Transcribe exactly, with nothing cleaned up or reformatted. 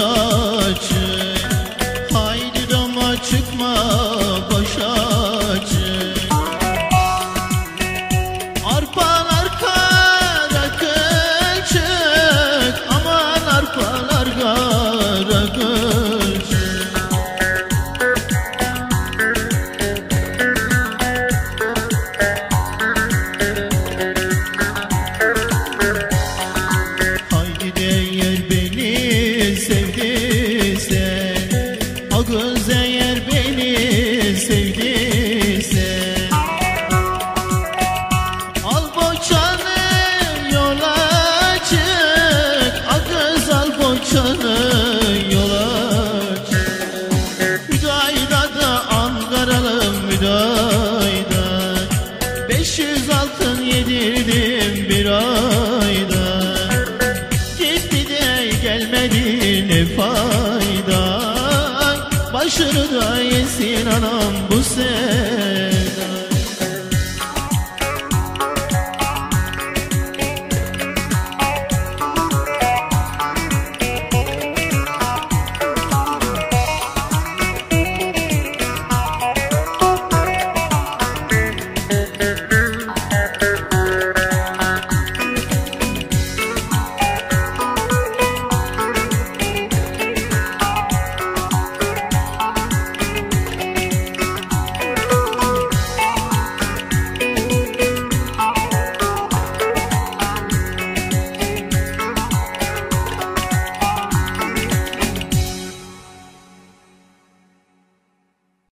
açık. Haydi dama çıkma boş açık. Arpalar kara kılçık, aman arpalar kara kılçık. Haydi değer beni sevdiyse, o kız eğer beni sevdiyse, al boçanı yola çık, o kız al boçanı yola çık. Hüdayda'da Ankaralım Hüdayda, beş yüz altın yedirdim bir ayda. Gitti de gelmedi ne fayda, başını da yesin anam bu sefer.